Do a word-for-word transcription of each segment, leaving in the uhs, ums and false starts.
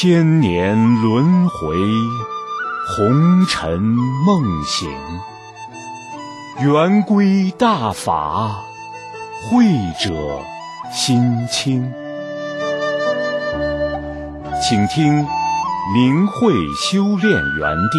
千年轮回，红尘梦醒。圆规大法，慧者心清。请听明慧修炼园地。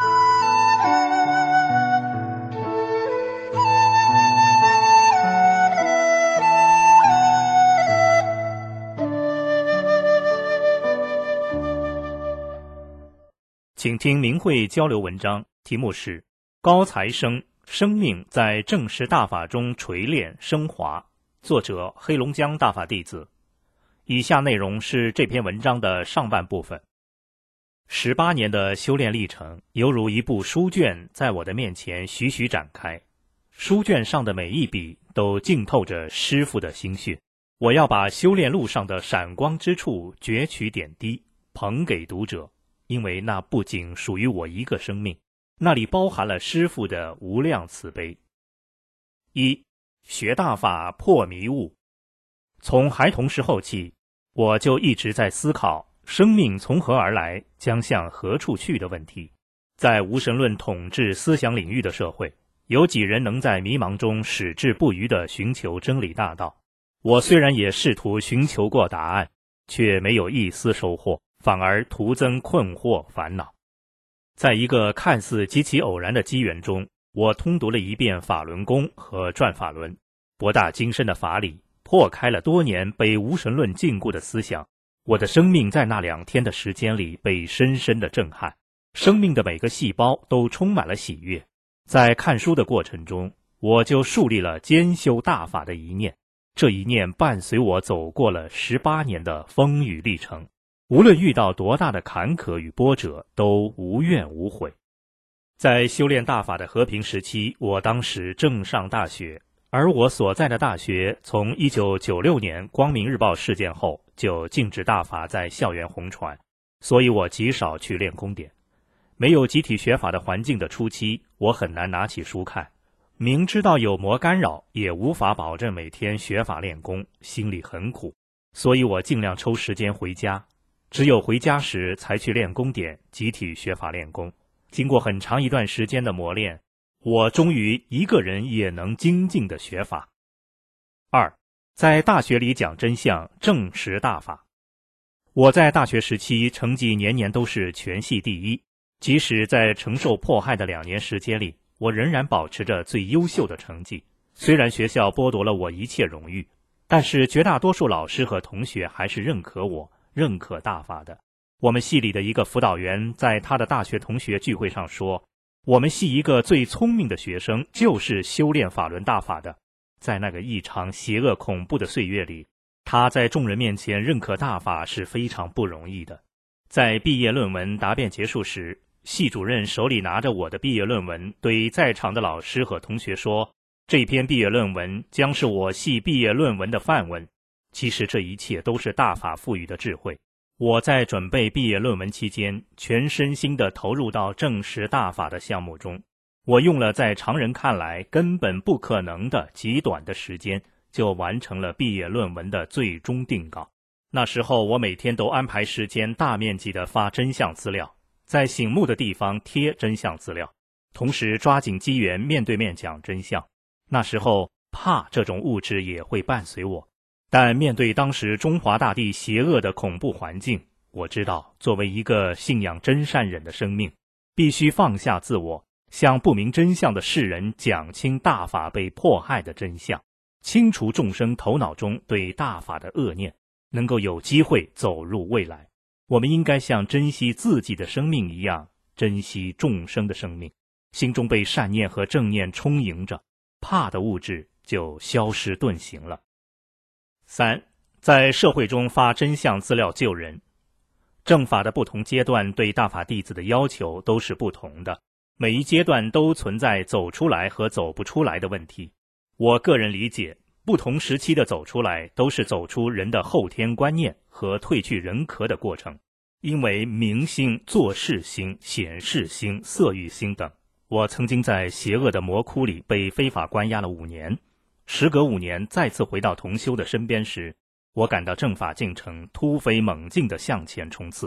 请听明慧交流文章，题目是高材生，生命在正实大法中锤炼升华，作者黑龙江大法弟子。以下内容是这篇文章的上半部分。十八年的修炼历程，犹如一部书卷在我的面前徐徐展开，书卷上的每一笔都浸透着师父的心血。我要把修炼路上的闪光之处攫取点滴，捧给读者。因为那不仅属于我一个生命，那里包含了师父的无量慈悲。一、学大法破迷雾。从孩童时候起，我就一直在思考生命从何而来，将向何处去的问题。在无神论统治思想领域的社会，有几人能在迷茫中矢志不渝地寻求真理大道？我虽然也试图寻求过答案，却没有一丝收获，反而徒增困惑烦恼。在一个看似极其偶然的机缘中，我通读了一遍法轮功和转法轮，博大精深的法理破开了多年被无神论禁锢的思想。我的生命在那两天的时间里被深深的震撼，生命的每个细胞都充满了喜悦。在看书的过程中，我就树立了兼修大法的一念，这一念伴随我走过了十八年的风雨历程。无论遇到多大的坎坷与波折，都无怨无悔。在修炼大法的和平时期，我当时正上大学，而我所在的大学从一九九六年光明日报事件后就禁止大法在校园红传，所以我极少去练功点。没有集体学法的环境的初期，我很难拿起书看，明知道有魔干扰，也无法保证每天学法练功，心里很苦，所以我尽量抽时间回家。只有回家时才去练功点，集体学法练功。经过很长一段时间的磨练，我终于一个人也能精进的学法。二、在大学里讲真相，正实大法。我在大学时期成绩年年都是全系第一，即使在承受迫害的两年时间里，我仍然保持着最优秀的成绩。虽然学校剥夺了我一切荣誉，但是绝大多数老师和同学还是认可我，认可大法的。我们系里的一个辅导员在他的大学同学聚会上说，我们系一个最聪明的学生就是修炼法轮大法的。在那个异常邪恶恐怖的岁月里，他在众人面前认可大法是非常不容易的。在毕业论文答辩结束时，系主任手里拿着我的毕业论文，对在场的老师和同学说，这篇毕业论文将是我系毕业论文的范文。其实这一切都是大法赋予的智慧。我在准备毕业论文期间，全身心地投入到正实大法的项目中。我用了在常人看来根本不可能的极短的时间，就完成了毕业论文的最终定稿。那时候我每天都安排时间大面积地发真相资料，在醒目的地方贴真相资料，同时抓紧机缘面对面讲真相。那时候怕这种物质也会伴随我。但面对当时中华大地邪恶的恐怖环境，我知道作为一个信仰真善忍的生命，必须放下自我，向不明真相的世人讲清大法被迫害的真相，清除众生头脑中对大法的恶念，能够有机会走入未来。我们应该像珍惜自己的生命一样，珍惜众生的生命，心中被善念和正念充盈着，怕的物质就消失遁形了。三、在社会中发真相资料救人。正法的不同阶段对大法弟子的要求都是不同的，每一阶段都存在走出来和走不出来的问题。我个人理解，不同时期的走出来都是走出人的后天观念和褪去人壳的过程。因为明心、做事心、显示心、色欲心等，我曾经在邪恶的魔窟里被非法关押了五年。时隔五年再次回到同修的身边时，我感到正法进程突飞猛进地向前冲刺，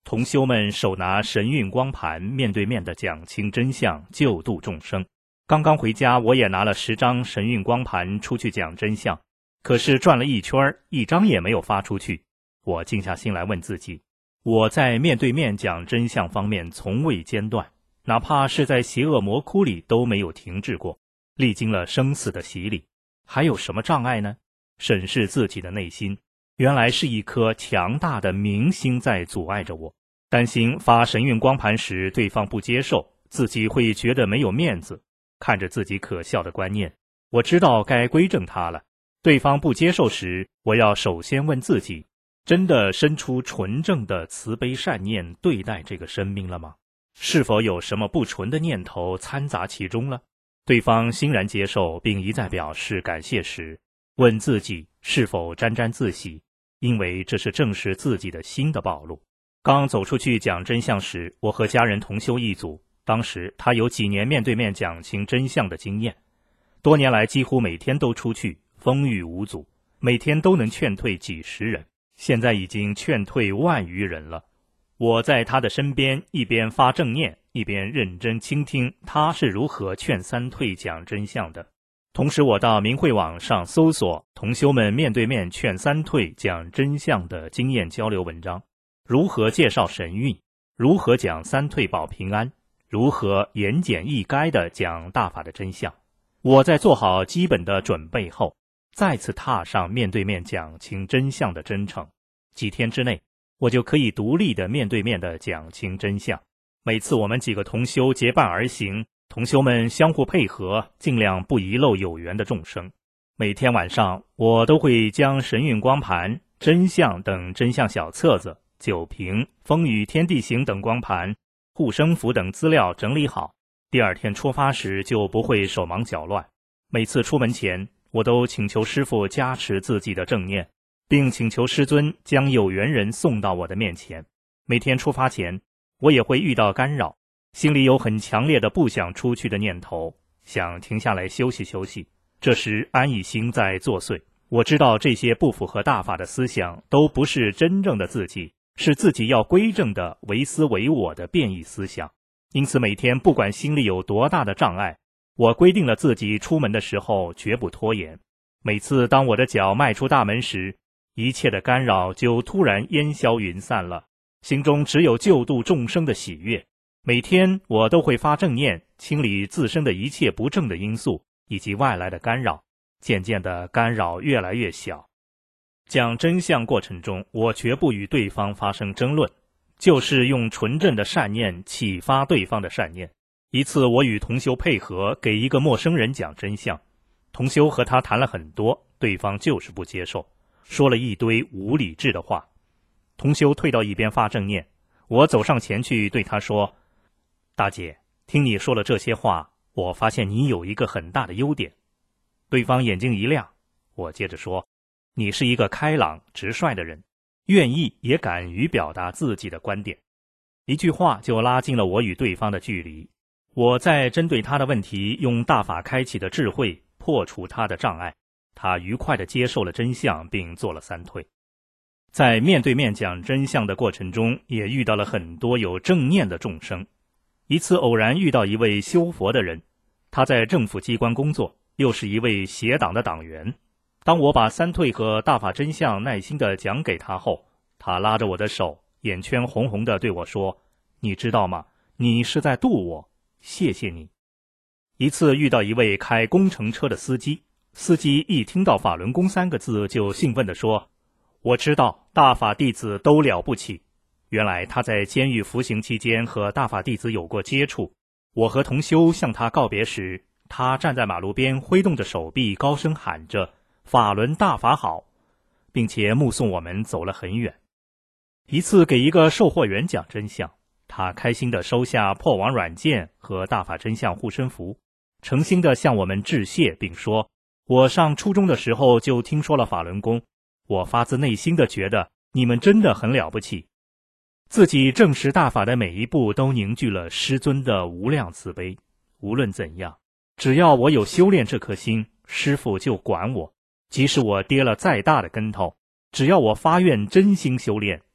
同修们手拿神韵光盘，面对面的讲清真相，救度众生。刚刚回家，我也拿了十张神韵光盘出去讲真相，可是转了一圈，一张也没有发出去。我静下心来问自己，我在面对面讲真相方面从未间断，哪怕是在邪恶魔窟里都没有停滞过，历经了生死的洗礼，还有什么障碍呢？审视自己的内心，原来是一颗强大的明心在阻碍着我。担心发神韵光盘时对方不接受，自己会觉得没有面子。看着自己可笑的观念，我知道该规正它了。对方不接受时，我要首先问自己，真的生出纯正的慈悲善念对待这个生命了吗？是否有什么不纯的念头掺杂其中了？对方欣然接受并一再表示感谢时，问自己是否沾沾自喜，因为这是证实自己的心的暴露。刚走出去讲真相时，我和家人同修一组，当时他有几年面对面讲清真相的经验，多年来几乎每天都出去，风雨无阻，每天都能劝退几十人，现在已经劝退万余人了。我在他的身边，一边发正念，一边认真倾听他是如何劝三退讲真相的。同时我到明慧网上搜索同修们面对面劝三退讲真相的经验交流文章，如何介绍神韵，如何讲三退保平安，如何言简意赅地讲大法的真相。我在做好基本的准备后，再次踏上面对面讲清真相的征程。几天之内，我就可以独立的面对面的讲清真相。每次我们几个同修结伴而行，同修们相互配合，尽量不遗漏有缘的众生。每天晚上，我都会将神韵光盘、真相等真相小册子、酒瓶、风雨天地行等光盘、护身符等资料整理好，第二天出发时就不会手忙脚乱。每次出门前，我都请求师父加持自己的正念，并请求师尊将有缘人送到我的面前。每天出发前，我也会遇到干扰，心里有很强烈的不想出去的念头，想停下来休息休息。这时安逸心在作祟，我知道这些不符合大法的思想都不是真正的自己，是自己要归正的唯私唯我的变异思想。因此每天不管心里有多大的障碍，我规定了自己出门的时候绝不拖延。每次当我的脚迈出大门时，一切的干扰就突然烟消云散了，心中只有救度众生的喜悦。每天我都会发正念，清理自身的一切不正的因素以及外来的干扰，渐渐的干扰越来越小。讲真相过程中，我绝不与对方发生争论，就是用纯正的善念启发对方的善念。一次我与同修配合，给一个陌生人讲真相，同修和他谈了很多，对方就是不接受，说了一堆无理智的话。同修退到一边发正念，我走上前去对他说，大姐，听你说了这些话，我发现你有一个很大的优点。对方眼睛一亮，我接着说，你是一个开朗直率的人，愿意也敢于表达自己的观点。一句话就拉近了我与对方的距离。我在针对他的问题，用大法开启的智慧破除他的障碍，他愉快地接受了真相并做了三退。在面对面讲真相的过程中，也遇到了很多有正念的众生。一次偶然遇到一位修佛的人，他在政府机关工作，又是一位邪党的党员。当我把三退和大法真相耐心地讲给他后，他拉着我的手，眼圈红红地对我说，你知道吗？你是在度我，谢谢你。一次遇到一位开工程车的司机，司机一听到法轮功三个字就兴奋地说，我知道大法弟子都了不起。原来他在监狱服刑期间和大法弟子有过接触。我和同修向他告别时，他站在马路边挥动着手臂，高声喊着法轮大法好，并且目送我们走了很远。一次给一个售货员讲真相，他开心地收下破网软件和大法真相护身符，诚心地向我们致谢，并说，我上初中的时候就听说了法轮功，我发自内心地觉得你们真的很了不起。自己证实大法的每一步都凝聚了师尊的无量慈悲，无论怎样，只要我有修炼这颗心，师父就管我，即使我跌了再大的跟头，只要我发愿真心修炼，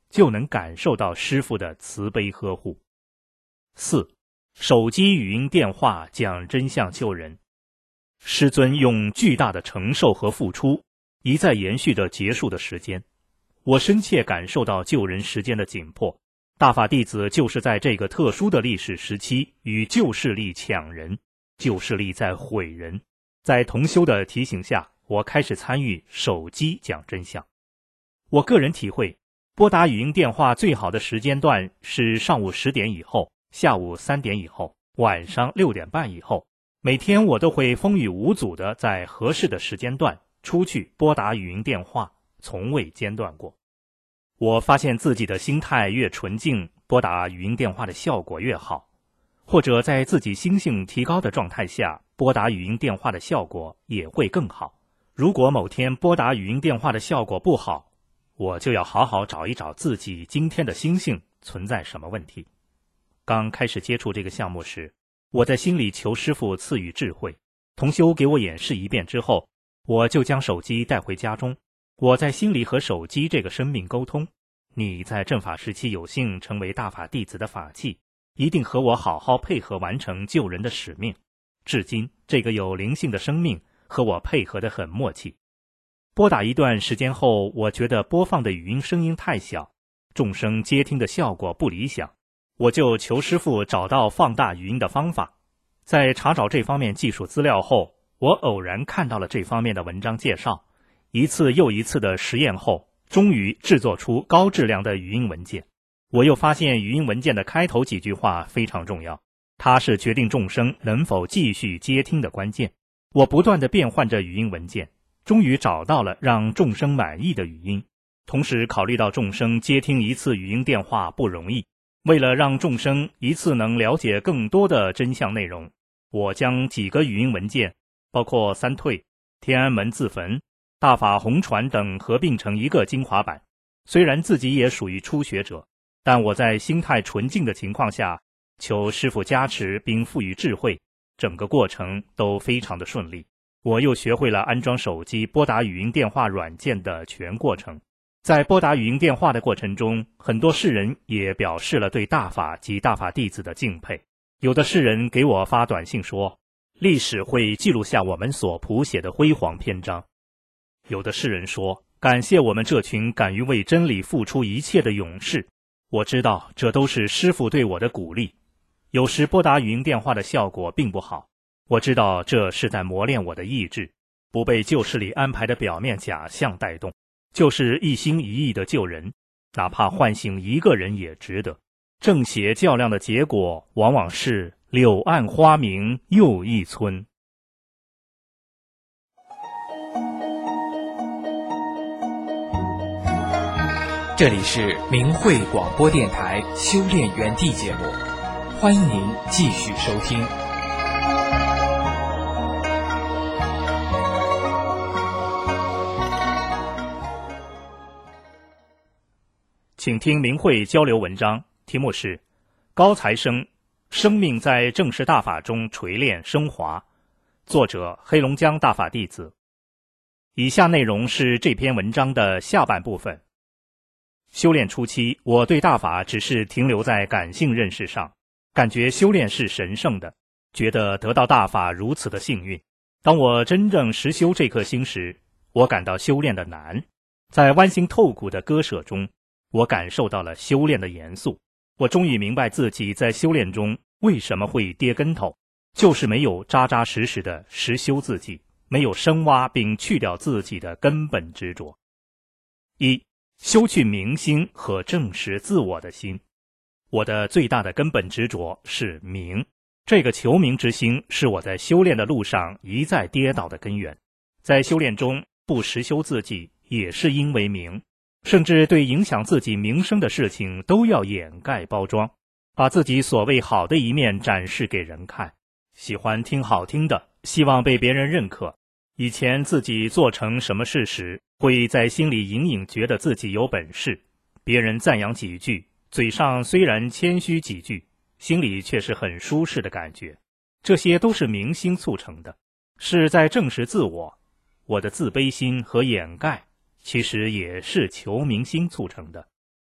就能感受到师父的慈悲呵护。四、手机语音电话讲真相救人。师尊用巨大的承受和付出，一再延续着结束的时间。我深切感受到救人时间的紧迫，大法弟子就是在这个特殊的历史时期与旧势力抢人，旧势力在毁人。在同修的提醒下，我开始参与手机讲真相。我个人体会，拨打语音电话最好的时间段是上午十点以后，下午三点以后，晚上六点半以后。每天我都会风雨无阻地在合适的时间段出去拨打语音电话，从未间断过。我发现自己的心态越纯净，拨打语音电话的效果越好，或者在自己心性提高的状态下，拨打语音电话的效果也会更好。如果某天拨打语音电话的效果不好，我就要好好找一找自己今天的心性存在什么问题。刚开始接触这个项目时，我在心里求师父赐予智慧，同修给我演示一遍之后，我就将手机带回家中。我在心里和手机这个生命沟通，你在正法时期有幸成为大法弟子的法器，一定和我好好配合完成救人的使命。至今这个有灵性的生命和我配合得很默契。拨打一段时间后，我觉得播放的语音声音太小，众生接听的效果不理想，我就求师父找到放大语音的方法。在查找这方面技术资料后，我偶然看到了这方面的文章介绍，一次又一次的实验后，终于制作出高质量的语音文件。我又发现语音文件的开头几句话非常重要，它是决定众生能否继续接听的关键。我不断地变换着语音文件，终于找到了让众生满意的语音。同时考虑到众生接听一次语音电话不容易，为了让众生一次能了解更多的真相内容，我将几个语音文件，包括三退、天安门自焚、大法红传等合并成一个精华版。虽然自己也属于初学者，但我在心态纯净的情况下，求师父加持并赋予智慧，整个过程都非常的顺利。我又学会了安装手机拨打语音电话软件的全过程。在拨打语音电话的过程中，很多世人也表示了对大法及大法弟子的敬佩。有的世人给我发短信说，历史会记录下我们所谱写的辉煌篇章。有的世人说，感谢我们这群敢于为真理付出一切的勇士。我知道这都是师父对我的鼓励。有时拨打语音电话的效果并不好，我知道这是在磨练我的意志，不被旧势力安排的表面假象带动，就是一心一意的救人，哪怕唤醒一个人也值得。正邪较量的结果往往是柳暗花明又一村。 这里是明慧广播电台修炼园地节目，欢迎您继续收听。 请听明慧交流文章，题目是高材生，生命在正式大法中锤炼升华，作者黑龙江大法弟子。以下内容是这篇文章的下半部分。修炼初期，我对大法只是停留在感性认识上，感觉修炼是神圣的，觉得得到大法如此的幸运。当我真正实修这颗心时，我感到修炼的难。在剜心透骨的割舍中，我感受到了修炼的严肃。我终于明白自己在修炼中为什么会跌跟头，就是没有扎扎实实的实修自己，没有深挖并去掉自己的根本执着。一、修去明心和正视自我的心。我的最大的根本执着是明，这个求名之心是我在修炼的路上一再跌倒的根源。在修炼中不实修自己，也是因为明，甚至对影响自己名声的事情都要掩盖包装，把自己所谓好的一面展示给人看，喜欢听好听的，希望被别人认可。以前自己做成什么事时，会在心里隐隐觉得自己有本事，别人赞扬几句，嘴上虽然谦虚几句，心里却是很舒适的感觉。这些都是明心促成的，是在证实自我。我的自卑心和掩盖其实也是求明心促成的。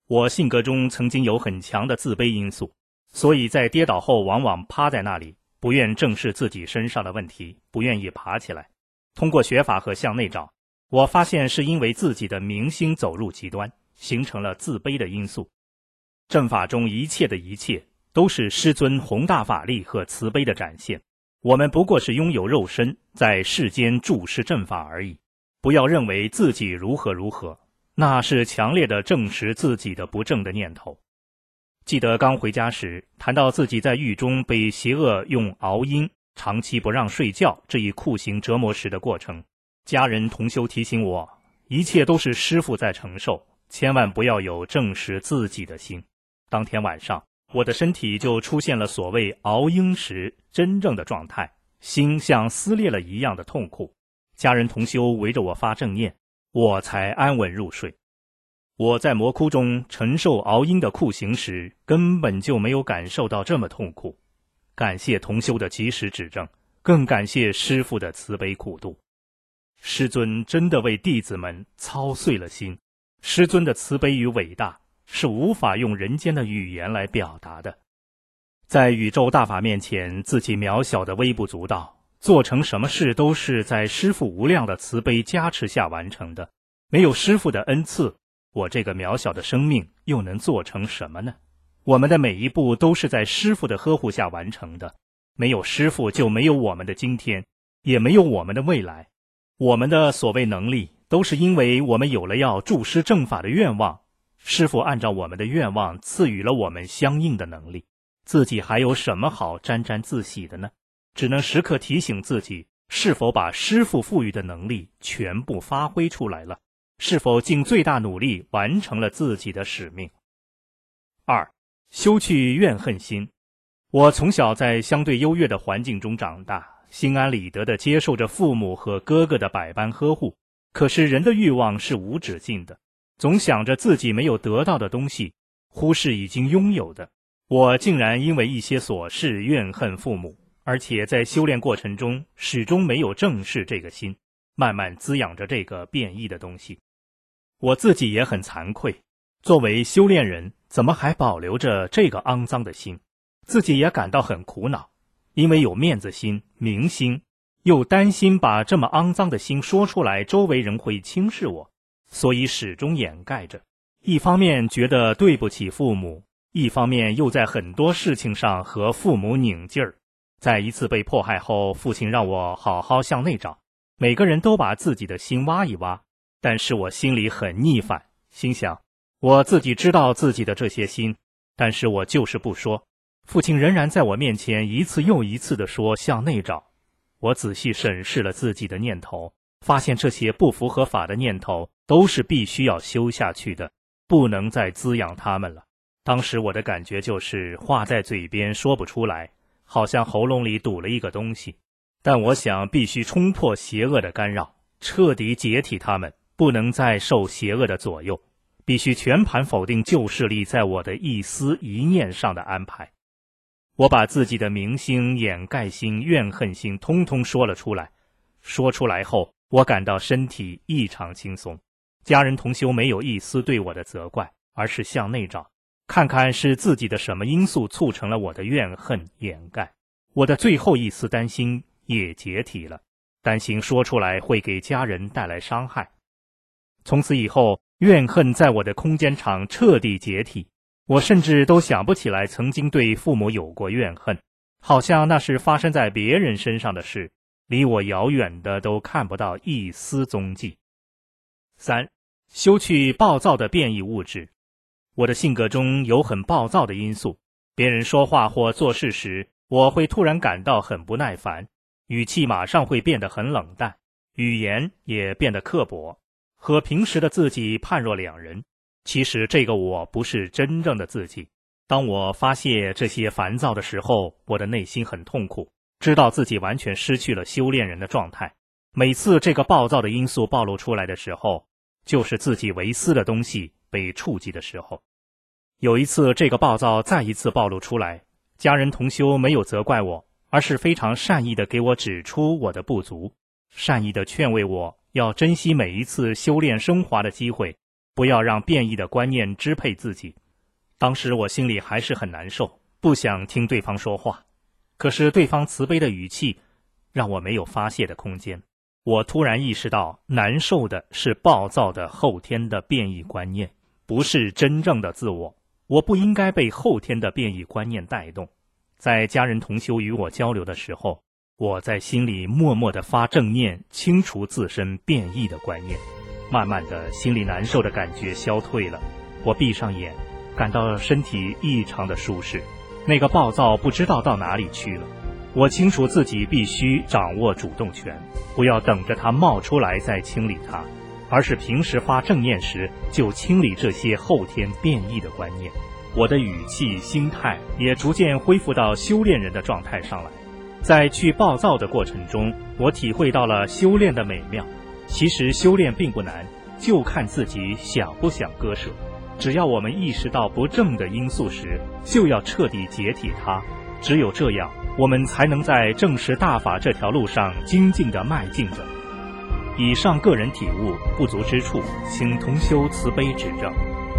我性格中曾经有很强的自卑因素，所以在跌倒后往往趴在那里，不愿正视自己身上的问题，不愿意爬起来。通过学法和向内找，我发现是因为自己的明心走入极端，形成了自卑的因素。正法中一切的一切都是师尊宏大法力和慈悲的展现，我们不过是拥有肉身，在世间注视正法而已。不要认为自己如何如何，那是强烈的证实自己的不正的念头。记得刚回家时，谈到自己在狱中被邪恶用熬鹰长期不让睡觉这一酷刑折磨时的过程，家人同修提醒我，一切都是师父在承受，千万不要有证实自己的心。当天晚上，我的身体就出现了所谓熬鹰时真正的状态，心像撕裂了一样的痛苦。家人同修围着我发正念，我才安稳入睡。我在魔窟中承受熬鹰的酷刑时，根本就没有感受到这么痛苦。感谢同修的及时指正，更感谢师父的慈悲苦度。师尊真的为弟子们操碎了心，师尊的慈悲与伟大是无法用人间的语言来表达的。在宇宙大法面前，自己渺小的微不足道，做成什么事都是在师父无量的慈悲加持下完成的。没有师父的恩赐，我这个渺小的生命又能做成什么呢？我们的每一步都是在师父的呵护下完成的，没有师父就没有我们的今天，也没有我们的未来。我们的所谓能力，都是因为我们有了要助师正法的愿望，师父按照我们的愿望赐予了我们相应的能力，自己还有什么好沾沾自喜的呢？只能时刻提醒自己，是否把师父赋予的能力全部发挥出来了，是否尽最大努力完成了自己的使命。二，修去怨恨心。我从小在相对优越的环境中长大，心安理得地接受着父母和哥哥的百般呵护。可是人的欲望是无止境的，总想着自己没有得到的东西，忽视已经拥有的。我竟然因为一些琐事怨恨父母，而且在修炼过程中始终没有正视这个心，慢慢滋养着这个变异的东西。我自己也很惭愧，作为修炼人，怎么还保留着这个肮脏的心？自己也感到很苦恼，因为有面子心、明心，又担心把这么肮脏的心说出来，周围人会轻视我，所以始终掩盖着。一方面觉得对不起父母，一方面又在很多事情上和父母拧劲儿。在一次被迫害后，父亲让我好好向内找，每个人都把自己的心挖一挖，但是我心里很逆反，心想我自己知道自己的这些心，但是我就是不说。父亲仍然在我面前一次又一次地说向内找。我仔细审视了自己的念头，发现这些不符合法的念头都是必须要修下去的，不能再滋养它们了。当时我的感觉就是话在嘴边说不出来，好像喉咙里堵了一个东西。但我想必须冲破邪恶的干扰，彻底解体它们，不能再受邪恶的左右，必须全盘否定旧势力在我的一思一念上的安排。我把自己的明心、掩盖心、怨恨心通通说了出来。说出来后，我感到身体异常轻松。家人同修没有一丝对我的责怪，而是向内找，看看是自己的什么因素促成了我的怨恨掩盖。我的最后一丝担心也解体了，担心说出来会给家人带来伤害。从此以后，怨恨在我的空间场彻底解体。我甚至都想不起来曾经对父母有过怨恨，好像那是发生在别人身上的事，离我遥远的都看不到一丝踪迹。三，修去暴躁的变异物质。我的性格中有很暴躁的因素，别人说话或做事时，我会突然感到很不耐烦，语气马上会变得很冷淡，语言也变得刻薄，和平时的自己判若两人。其实这个我不是真正的自己。当我发泄这些烦躁的时候，我的内心很痛苦，知道自己完全失去了修炼人的状态。每次这个暴躁的因素暴露出来的时候，就是自己为私的东西被触及的时候。有一次这个暴躁再一次暴露出来，家人同修没有责怪我，而是非常善意地给我指出我的不足，善意地劝慰我要珍惜每一次修炼升华的机会， 不要让变异的观念支配自己。当时我心里还是很难受，不想听对方说话，可是对方慈悲的语气让我没有发泄的空间。我突然意识到，难受的是暴躁的后天的变异观念，不是真正的自我。我不应该被后天的变异观念带动。在家人同修与我交流的时候，我在心里默默地发正念，清除自身变异的观念。慢慢的，心里难受的感觉消退了，我闭上眼，感到身体异常的舒适，那个暴躁不知道到哪里去了。我清楚自己必须掌握主动权，不要等着它冒出来再清理它，而是平时发正念时就清理这些后天变异的观念。我的语气心态也逐渐恢复到修炼人的状态上来。在去暴躁的过程中，我体会到了修炼的美妙。其实修炼并不难，就看自己想不想割舍。只要我们意识到不正的因素时，就要彻底解体它。只有这样，我们才能在正识大法这条路上精进地迈进着。以上个人体悟不足之处，请同修慈悲指正。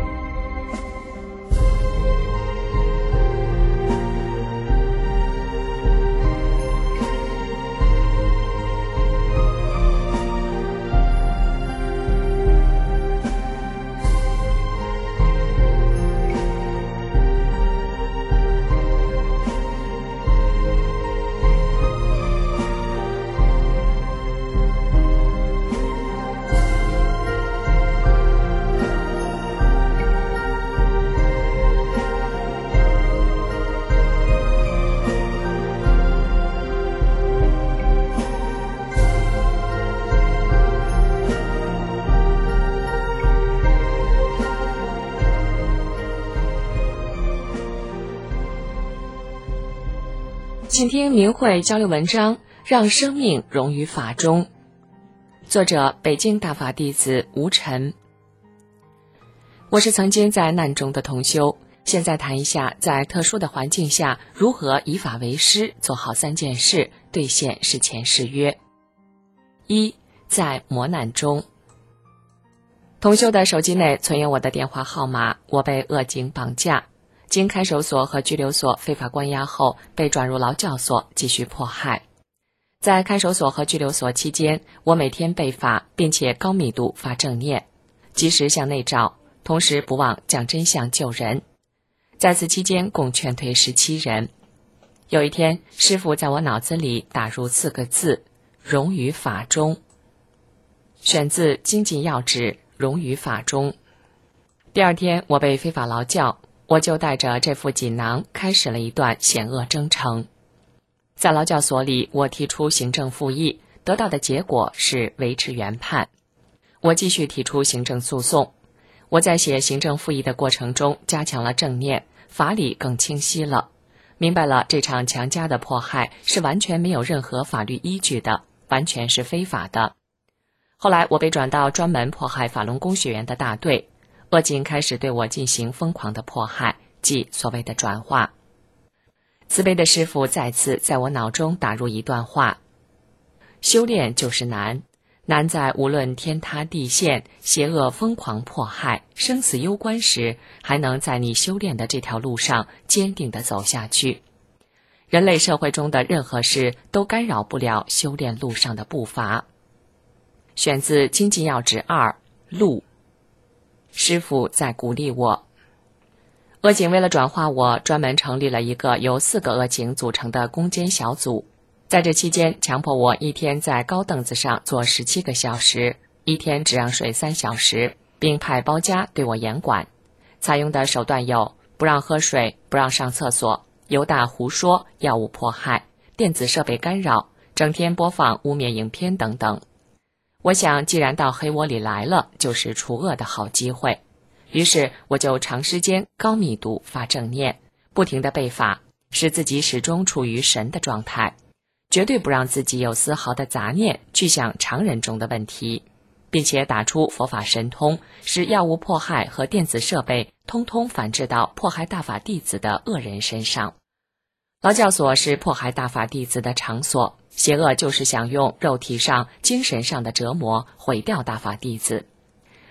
请听明慧交流文章，让生命融于法中。作者：北京大法弟子吴晨。我是曾经在难中的同修，现在谈一下在特殊的环境下如何以法为师，做好三件事，兑现事前誓约。一，在磨难中。同修的手机内存有我的电话号码，我被恶警绑架。经看守所和拘留所非法关押后，被转入劳教所继续迫害。在看守所和拘留所期间，我每天背法，并且高密度发正念，及时向内照，同时不忘讲真相救人。在此期间，共劝退十七人。有一天，师父在我脑子里打入四个字：融于法中。选自《精进要旨》，融于法中。第二天，我被非法劳教。我就带着这副锦囊开始了一段险恶征程。在劳教所里，我提出行政复议，得到的结果是维持原判。我继续提出行政诉讼。我在写行政复议的过程中加强了正念，法理更清晰了，明白了这场强加的迫害是完全没有任何法律依据的，完全是非法的。后来我被转到专门迫害法轮功学员的大队，恶警开始对我进行疯狂的迫害，即所谓的转化。慈悲的师父再次在我脑中打入一段话：修炼就是难，难在无论天塌地陷、邪恶疯狂迫害、生死攸关时，还能在你修炼的这条路上坚定地走下去。人类社会中的任何事都干扰不了修炼路上的步伐。选自《精进要旨二》路。师父在鼓励我。恶警为了转化我，专门成立了一个由四个恶警组成的攻坚小组。在这期间，强迫我一天在高凳子上坐十七个小时，一天只让睡三小时，并派包家对我严管。采用的手段有：不让喝水，不让上厕所，犹大胡说，药物迫害，电子设备干扰，整天播放污蔑影片等等。我想，既然到黑窝里来了，就是除恶的好机会。于是我就长时间高密度发正念，不停地背法，使自己始终处于神的状态，绝对不让自己有丝毫的杂念去想常人中的问题，并且打出佛法神通，使药物迫害和电子设备通通反制到迫害大法弟子的恶人身上。劳教所是迫害大法弟子的场所，邪恶就是想用肉体上、精神上的折磨毁掉大法弟子。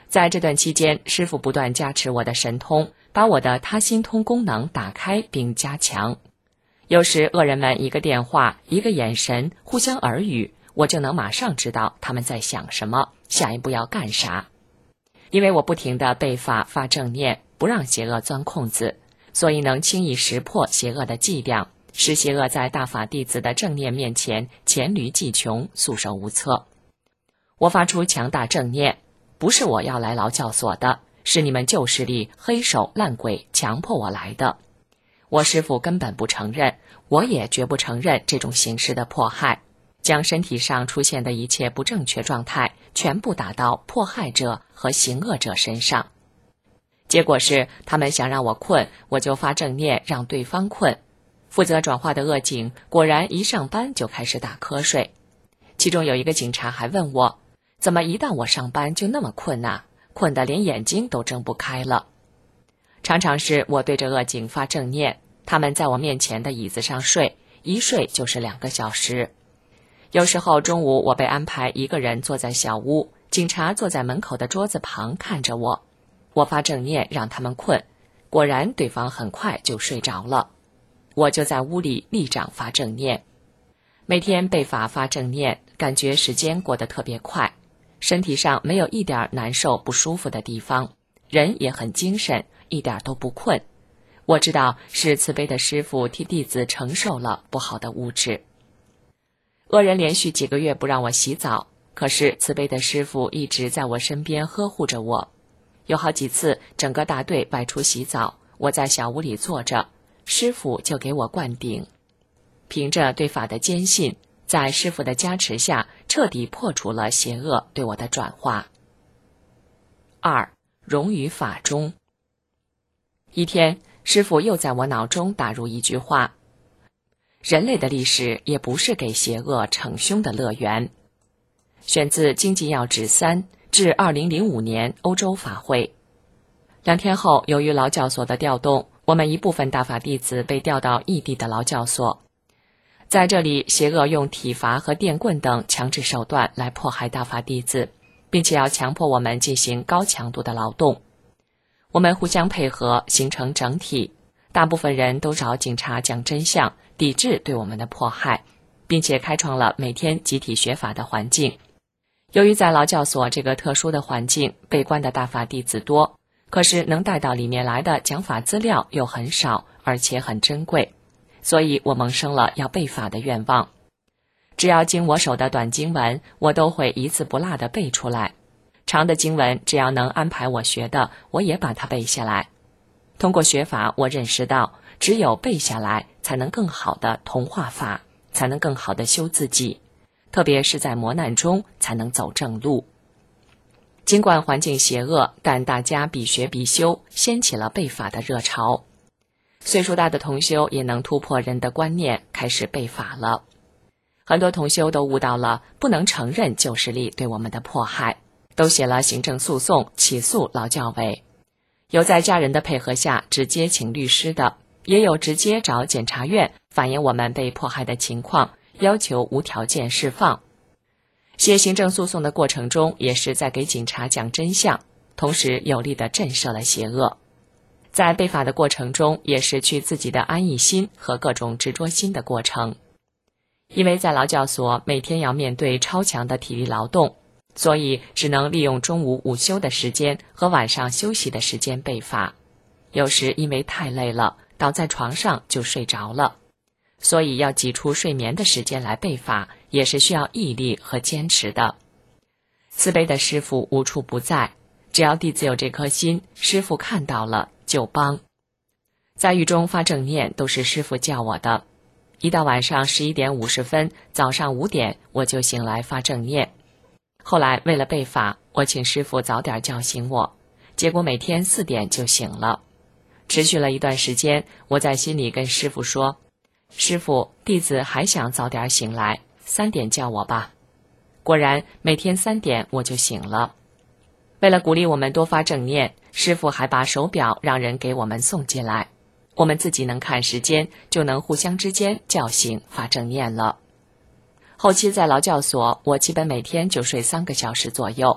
在这段期间，师父不断加持我的神通，把我的他心通功能打开并加强。有时恶人们一个电话，一个眼神，互相耳语，我就能马上知道他们在想什么，下一步要干啥。因为我不停地背法发正念，不让邪恶钻空子，所以能轻易识破邪恶的伎俩，使邪恶在大法弟子的正念面前黔驴技穷，束手无策。我发出强大正念，不是我要来劳教所的，是你们旧势力黑手烂鬼强迫我来的。我师父根本不承认，我也绝不承认这种形式的迫害，将身体上出现的一切不正确状态全部打到迫害者和行恶者身上。结果是他们想让我困，我就发正念让对方困。负责转化的恶警果然一上班就开始打瞌睡，其中有一个警察还问我，怎么一到我上班就那么困啊，困得连眼睛都睁不开了。常常是我对着恶警发正念，他们在我面前的椅子上睡，一睡就是两个小时。有时候中午我被安排一个人坐在小屋，警察坐在门口的桌子旁看着我，我发正念让他们困，果然对方很快就睡着了。我就在屋里立掌发正念，每天背法发正念，感觉时间过得特别快，身体上没有一点难受不舒服的地方，人也很精神，一点都不困。我知道是慈悲的师父替弟子承受了不好的物质。恶人连续几个月不让我洗澡，可是慈悲的师父一直在我身边呵护着我。有好几次整个大队外出洗澡，我在小屋里坐着，师父就给我灌顶。凭着对法的坚信，在师父的加持下，彻底破除了邪恶对我的转化。二，融于法中。一天，师父又在我脑中打入一句话：人类的历史也不是给邪恶逞凶的乐园。选自《经济要旨三》，至二零零五年欧洲法会。两天后，由于劳教所的调动，我们一部分大法弟子被调到异地的劳教所。在这里，邪恶用体罚和电棍等强制手段来迫害大法弟子，并且要强迫我们进行高强度的劳动。我们互相配合，形成整体。大部分人都找警察讲真相，抵制对我们的迫害，并且开创了每天集体学法的环境。由于在劳教所这个特殊的环境，被关的大法弟子多，可是能带到里面来的讲法资料又很少，而且很珍贵，所以我萌生了要背法的愿望。只要经我手的短经文，我都会一字不落地背出来。长的经文，只要能安排我学的，我也把它背下来。通过学法，我认识到，只有背下来，才能更好地同化法，才能更好地修自己，特别是在磨难中，才能走正路。尽管环境邪恶，但大家必学必修，掀起了背法的热潮。岁数大的同修也能突破人的观念，开始背法了。很多同修都悟到了不能承认旧势力对我们的迫害，都写了行政诉讼起诉劳教委。有在家人的配合下直接请律师的，也有直接找检察院反映我们被迫害的情况，要求无条件释放。写行政诉讼的过程中，也是在给警察讲真相，同时有力地震慑了邪恶。在背法的过程中，也是去自己的安逸心和各种执着心的过程。因为在劳教所每天要面对超强的体力劳动，所以只能利用中午午休的时间和晚上休息的时间背法。有时因为太累了，倒在床上就睡着了。所以要挤出睡眠的时间来背法，也是需要毅力和坚持的。慈悲的师父无处不在，只要弟子有这颗心，师父看到了就帮。在狱中发正念都是师父叫我的。一到晚上十一点五十分，早上五点我就醒来发正念。后来为了背法，我请师父早点叫醒我，结果每天四点就醒了。持续了一段时间，我在心里跟师父说，师父，弟子还想早点醒来，三点叫我吧。果然每天三点我就醒了。为了鼓励我们多发正念，师父还把手表让人给我们送进来，我们自己能看时间，就能互相之间叫醒发正念了。后期在劳教所，我基本每天就睡三个小时左右，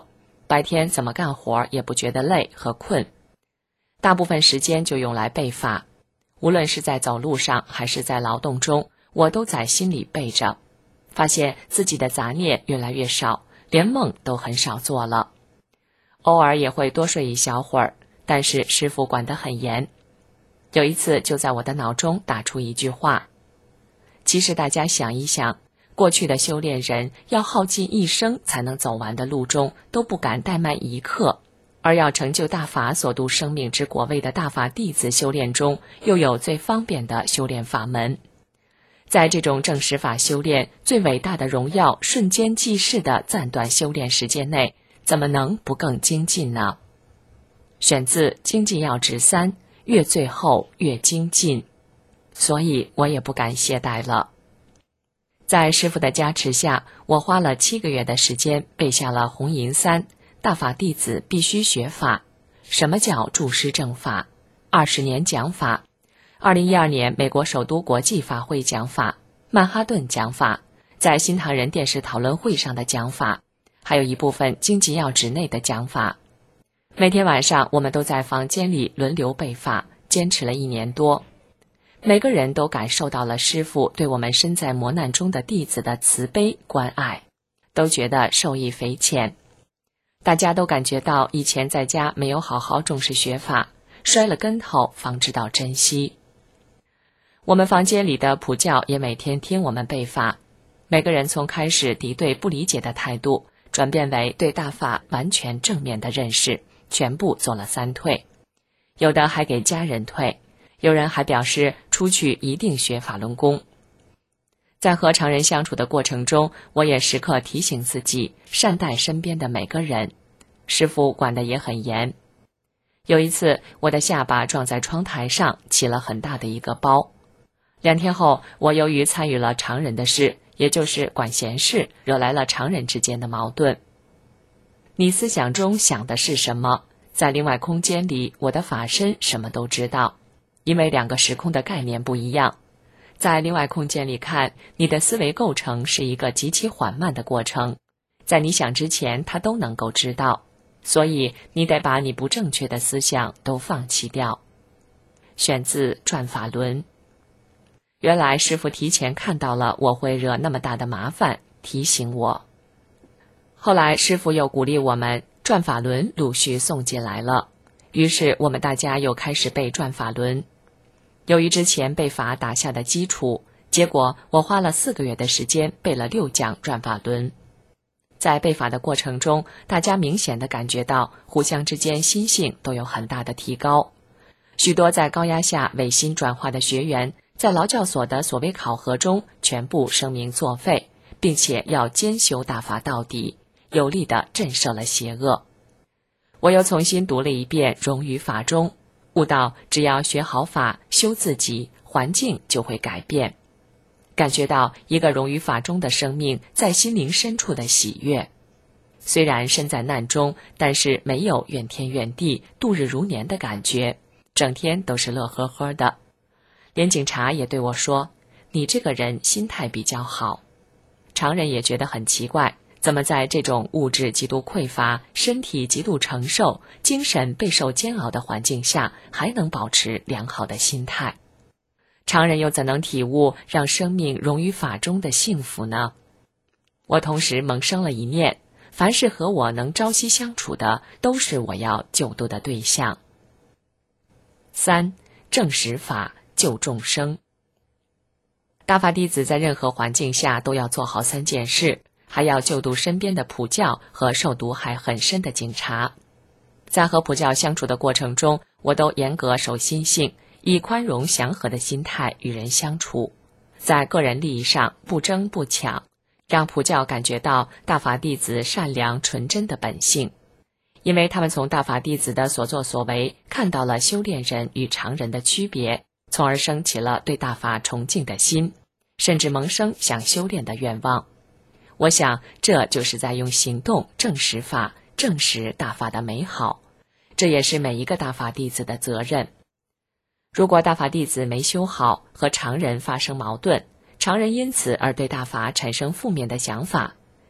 白天怎么干活也不觉得累和困，大部分时间就用来背法。无论是在走路上还是在劳动中，我都在心里背着，发现自己的杂念越来越少，连梦都很少做了。偶尔也会多睡一小会儿，但是师父管得很严。有一次就在我的脑中打出一句话：其实大家想一想，过去的修炼人要耗尽一生才能走完的路中，都不敢怠慢一刻，而要成就大法所度生命之果位的大法弟子修炼中，又有最方便的修炼法门。在这种正实法修炼最伟大的荣耀瞬间即逝的暂短修炼时间内，怎么能不更精进呢？选自《精进要旨三》，越最后越精进，所以我也不敢懈怠了。在师父的加持下，我花了七个月的时间背下了红银三，大法弟子必须学法，什么叫注师正法，二十年讲法，二零一二年美国首都国际法会讲法，曼哈顿讲法，在新唐人电视讨论会上的讲法，还有一部分经济要旨内的讲法。每天晚上我们都在房间里轮流背法，坚持了一年多。每个人都感受到了师父对我们身在磨难中的弟子的慈悲关爱，都觉得受益匪浅。大家都感觉到以前在家没有好好重视学法，摔了跟头方知道珍惜。我们房间里的普教也每天听我们背法，每个人从开始敌对不理解的态度，转变为对大法完全正面的认识，全部做了三退。有的还给家人退，有人还表示出去一定学法轮功。在和常人相处的过程中，我也时刻提醒自己善待身边的每个人，师父管得也很严。有一次我的下巴撞在窗台上，起了很大的一个包。两天后，我由于参与了常人的事，也就是管闲事，惹来了常人之间的矛盾。你思想中想的是什么？在另外空间里，我的法身什么都知道，因为两个时空的概念不一样。在另外空间里看，你的思维构成是一个极其缓慢的过程，在你想之前它都能够知道，所以你得把你不正确的思想都放弃掉。选自《转法轮》。原来师父提前看到了我会惹那么大的麻烦，提醒我。后来师父又鼓励我们，转法轮陆续送进来了，于是我们大家又开始背转法轮。由于之前背法打下的基础，结果我花了四个月的时间背了六讲转法轮。在背法的过程中，大家明显地感觉到互相之间心性都有很大的提高。许多在高压下违心转化的学员，在劳教所的所谓考核中全部声名作废，并且要坚修大法到底，有力地震慑了邪恶。我又重新读了一遍《融于法中》，悟到只要学好法，修自己，环境就会改变。感觉到一个融于法中的生命在心灵深处的喜悦。虽然身在难中，但是没有怨天怨地、度日如年的感觉，整天都是乐呵呵的。连警察也对我说，你这个人心态比较好。常人也觉得很奇怪，怎么在这种物质极度匮乏、身体极度承受、精神备受煎熬的环境下，还能保持良好的心态？常人又怎能体悟让生命融于法中的幸福呢？我同时萌生了一念，凡是和我能朝夕相处的，都是我要救度的对象。三、正实法救众生。大法弟子在任何环境下都要做好三件事，还要救度身边的普教和受毒害很深的警察。在和普教相处的过程中，我都严格守心性，以宽容祥和的心态与人相处，在个人利益上不争不抢，让普教感觉到大法弟子善良纯真的本性。因为他们从大法弟子的所作所为看到了修炼人与常人的区别，从而升起了对大法崇敬的心，甚至萌生想修炼的愿望。我想这就是在用行动证实法，证实大法的美好，这也是每一个大法弟子的责任。如果大法弟子没修好，和常人发生矛盾，常人因此而对大法产生负面的想法，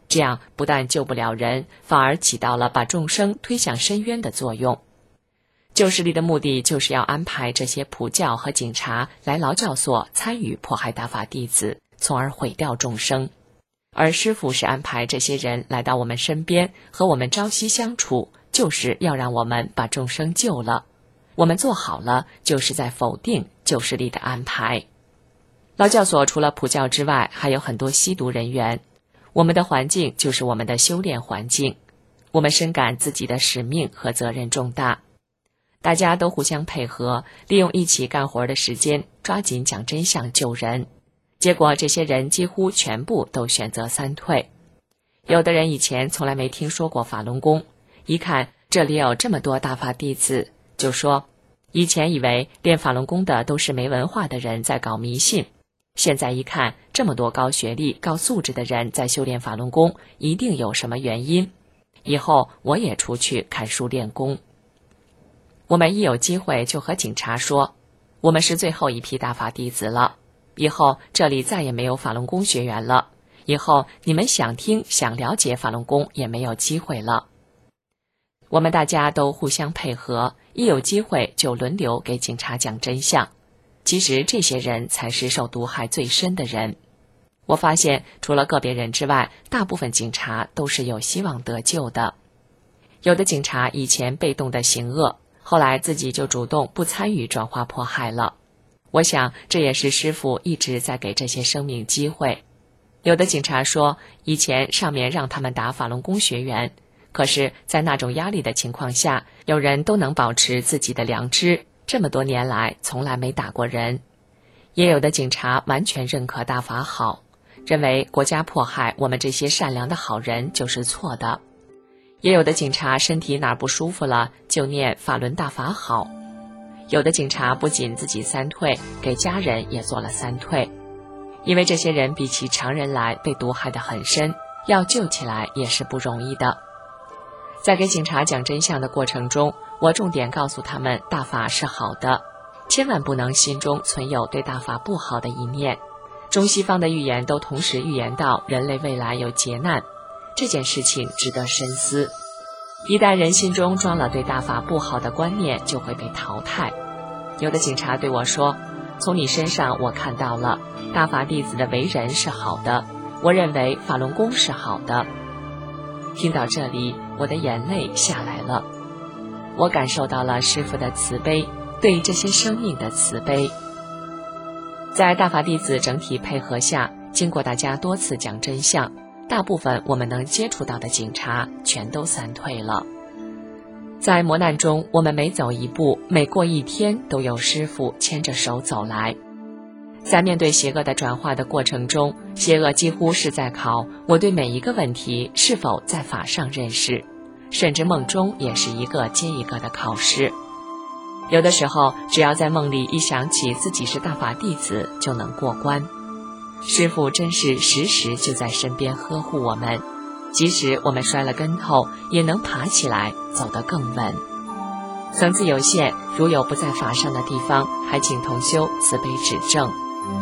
这样不但救不了人，反而起到了把众生推向深渊的作用。旧势力的目的就是要安排这些普教和警察来劳教所参与迫害大法弟子，从而毁掉众生。而师父是安排这些人来到我们身边，和我们朝夕相处，就是要让我们把众生救了。我们做好了，就是在否定旧势力的安排。劳教所除了普教之外，还有很多吸毒人员。我们的环境就是我们的修炼环境，我们深感自己的使命和责任重大。大家都互相配合，利用一起干活的时间，抓紧讲真相救人。结果这些人几乎全部都选择三退。有的人以前从来没听说过法轮功，一看这里有这么多大法弟子，就说以前以为练法轮功的都是没文化的人在搞迷信，现在一看这么多高学历高素质的人在修炼法轮功，一定有什么原因，以后我也出去看书练功。我们一有机会就和警察说，我们是最后一批大法弟子了，以后这里再也没有法轮功学员了，以后你们想听想了解法轮功也没有机会了。我们大家都互相配合，一有机会就轮流给警察讲真相。其实这些人才是受毒害最深的人。我发现除了个别人之外，大部分警察都是有希望得救的。有的警察以前被动的行恶，后来自己就主动不参与转化迫害了。我想这也是师父一直在给这些生命机会。有的警察说，以前上面让他们打法轮功学员，可是在那种压力的情况下，有人都能保持自己的良知，这么多年来从来没打过人。也有的警察完全认可大法好，认为国家迫害我们这些善良的好人就是错的。也有的警察身体哪儿不舒服了，就念法轮大法好。有的警察不仅自己三退，给家人也做了三退。因为这些人比起常人来被毒害得很深，要救起来也是不容易的。在给警察讲真相的过程中，我重点告诉他们大法是好的，千万不能心中存有对大法不好的一念。中西方的预言都同时预言到人类未来有劫难，这件事情值得深思。一旦人心中装了对大法不好的观念，就会被淘汰。有的警察对我说，从你身上我看到了大法弟子的为人是好的，我认为法轮功是好的。听到这里，我的眼泪下来了。我感受到了师父的慈悲，对这些生命的慈悲。在大法弟子整体配合下，经过大家多次讲真相，大部分我们能接触到的警察全都散退了。在磨难中，我们每走一步，每过一天，都有师父牵着手走来。在面对邪恶的转化的过程中，邪恶几乎是在考我对每一个问题是否在法上认识，甚至梦中也是一个接一个的考试。有的时候，只要在梦里一想起自己是大法弟子，就能过关。师父真是时时就在身边呵护我们，即使我们摔了跟头，也能爬起来，走得更稳。层次有限，如有不在法上的地方，还请同修慈悲指正。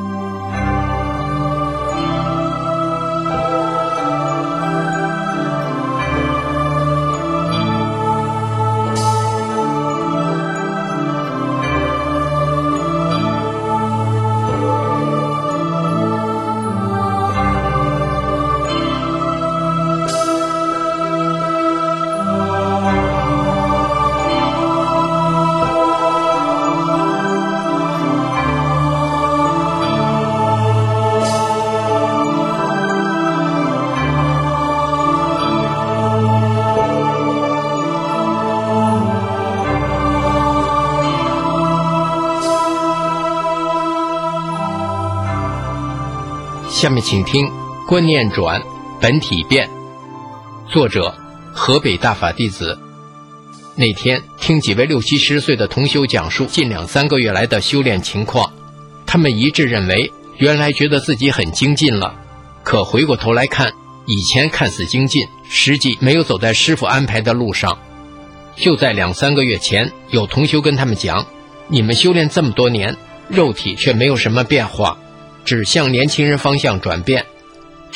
下面请听观念转，本体变。作者河北大法弟子。那天听几位六七十岁的同修讲述近两三个月来的修炼情况，他们一致认为，原来觉得自己很精进了，可回过头来看，以前看似精进，实际没有走在师父安排的路上。就在两三个月前，有同修跟他们讲，你们修炼这么多年，肉体却没有什么变化，只向年轻人方向转变。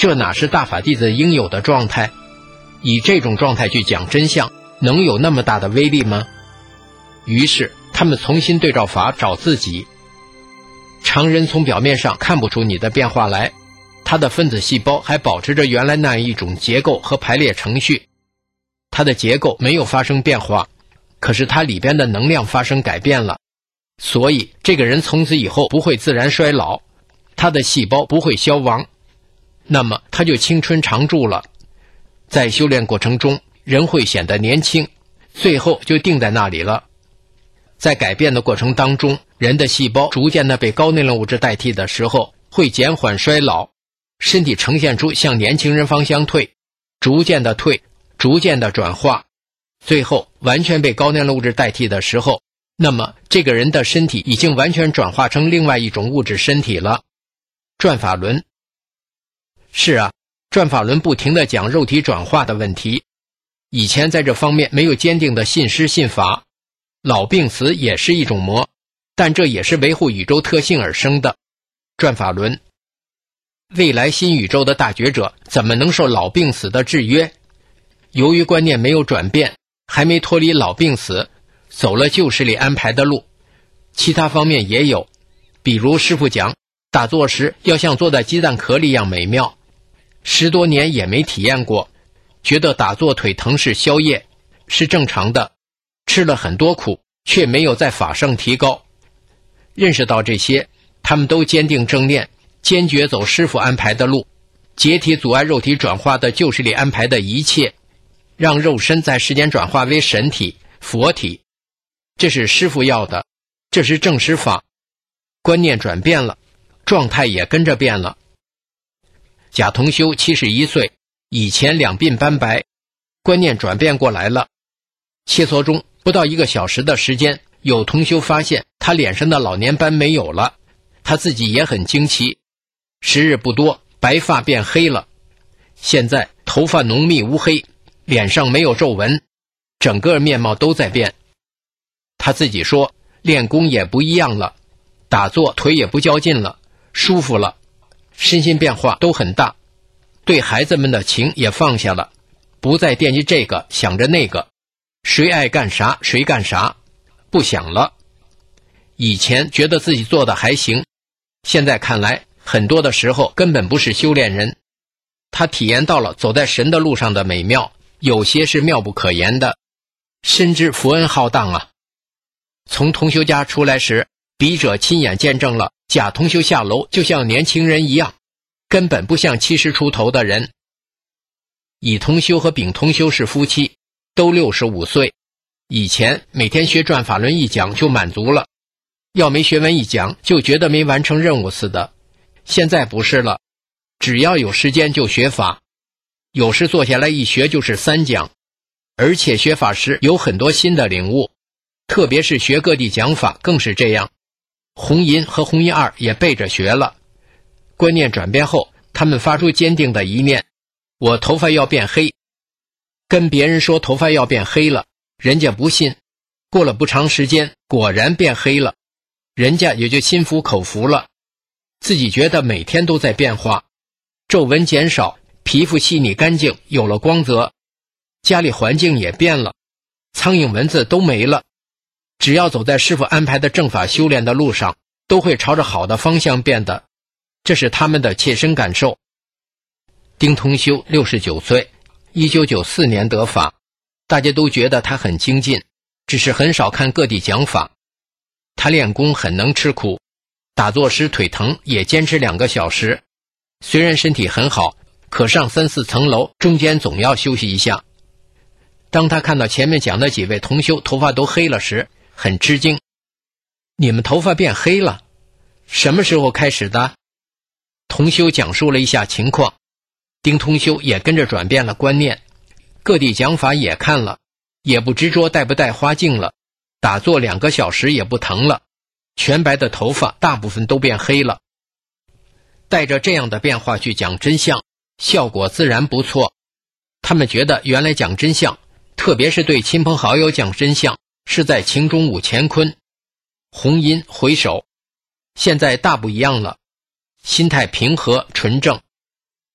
这哪是大法弟子应有的状态？以这种状态去讲真相，能有那么大的威力吗？于是他们重新对照法找自己。常人从表面上看不出你的变化来，它的分子细胞还保持着原来那样一种结构和排列程序，它的结构没有发生变化，可是它里边的能量发生改变了，所以这个人从此以后不会自然衰老，他的细胞不会消亡，那么他就青春常驻了。在修炼过程中，人会显得年轻，最后就定在那里了。在改变的过程当中，人的细胞逐渐的被高能量物质代替的时候，会减缓衰老，身体呈现出向年轻人方向退，逐渐的退，逐渐的转化，最后完全被高能量物质代替的时候，那么这个人的身体已经完全转化成另外一种物质身体了。转法轮。是啊，转法轮不停地讲肉体转化的问题，以前在这方面没有坚定的信师信法，老病死也是一种魔，但这也是维护宇宙特性而生的。转法轮，未来新宇宙的大觉者怎么能受老病死的制约？由于观念没有转变，还没脱离老病死，走了旧时里安排的路。其他方面也有，比如师父讲打坐时要像坐在鸡蛋壳里一样美妙，十多年也没体验过，觉得打坐腿疼是宵夜，是正常的，吃了很多苦，却没有在法上提高。认识到这些，他们都坚定正念，坚决走师父安排的路，解体阻碍肉体转化的旧时里安排的一切，让肉身在世间转化为神体、佛体。这是师父要的，这是正实法。观念转变了，状态也跟着变了。贾同修七十一岁，以前两鬓斑白，观念转变过来了。切磋中不到一个小时的时间，有同修发现他脸上的老年斑没有了，他自己也很惊奇。时日不多，白发变黑了，现在头发浓密乌黑，脸上没有皱纹，整个面貌都在变。他自己说，练功也不一样了，打坐腿也不较劲了，舒服了，身心变化都很大，对孩子们的情也放下了，不再惦记这个想着那个，谁爱干啥谁干啥，不想了。以前觉得自己做的还行，现在看来很多的时候根本不是修炼人。他体验到了走在神的路上的美妙，有些是妙不可言的，深知福恩浩荡啊。从同修家出来时，笔者亲眼见证了贾同修下楼就像年轻人一样，根本不像七十出头的人。乙同修和丙同修是夫妻，都六十五岁，以前每天学转法轮一讲就满足了，要没学完一讲就觉得没完成任务似的。现在不是了，只要有时间就学法，有时坐下来一学就是三讲，而且学法时有很多新的领悟，特别是学各地讲法更是这样。红银和红银二也背着学了，观念转变后，他们发出坚定的一念，我头发要变黑。跟别人说头发要变黑了，人家不信，过了不长时间果然变黑了，人家也就心服口服了，自己觉得每天都在变化，皱纹减少，皮肤细腻干净，有了光泽，家里环境也变了，苍蝇蚊子都没了。只要走在师父安排的正法修炼的路上，都会朝着好的方向变的，这是他们的切身感受。丁同修六十九岁，一九九四年得法，大家都觉得他很精进，只是很少看各地讲法。他练功很能吃苦，打坐时腿疼也坚持两个小时，虽然身体很好，可上三四层楼，中间总要休息一下。当他看到前面讲的几位同修头发都黑了时，很吃惊，你们头发变黑了，什么时候开始的？同修讲述了一下情况，丁同修也跟着转变了观念，各地讲法也看了，也不执着戴不戴花镜了，打坐两个小时也不疼了，全白的头发大部分都变黑了。带着这样的变化去讲真相，效果自然不错。他们觉得原来讲真相，特别是对亲朋好友讲真相，是在情中舞乾坤，红阴回首，现在大不一样了，心态平和纯正。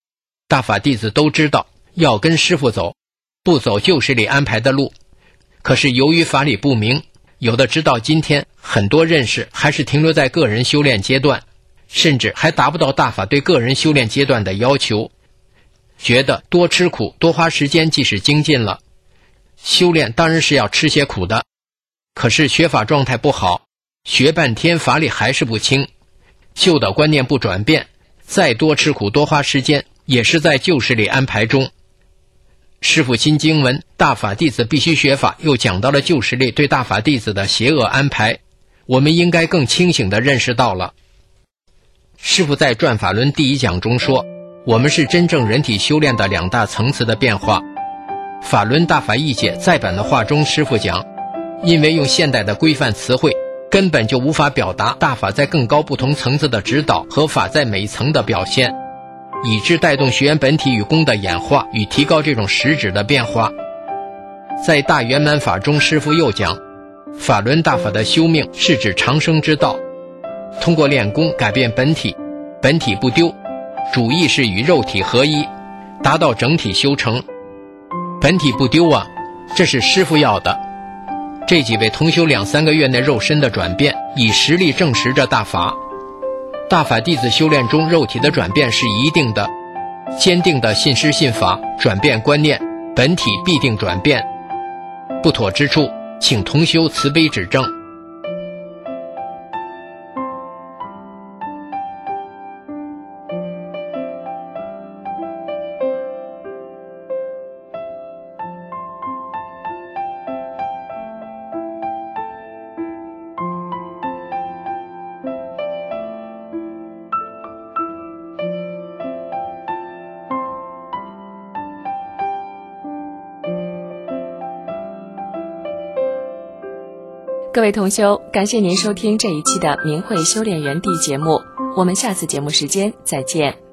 大法弟子都知道要跟师父走，不走旧时里安排的路。可是由于法理不明，有的直到今天很多认识还是停留在个人修炼阶段，甚至还达不到大法对个人修炼阶段的要求，觉得多吃苦多花时间即是精进了。修炼当然是要吃些苦的，可是学法状态不好，学半天法理还是不清，旧的观念不转变，再多吃苦多花时间也是在旧时里安排中。师父新经文大法弟子必须学法又讲到了旧时里对大法弟子的邪恶安排，我们应该更清醒地认识到了。师父在转法轮第一讲中说，我们是真正人体修炼的两大层次的变化。法轮大法义解再版的话中，师父讲，因为用现代的规范词汇根本就无法表达大法在更高不同层次的指导和法在每层的表现，以致带动学员本体与功的演化与提高这种实质的变化。在大圆满法中，师父又讲，法轮大法的修命是指长生之道，通过练功改变本体，本体不丢，主意是与肉体合一，达到整体修成。本体不丢啊，这是师父要的。这几位同修两三个月内肉身的转变，以实力证实着大法。大法弟子修炼中肉体的转变是一定的，坚定的信师信法，转变观念，本体必定转变。不妥之处，请同修慈悲指正。 各位同修，感谢您收听这一期的明慧修炼园地节目，我们下次节目时间再见。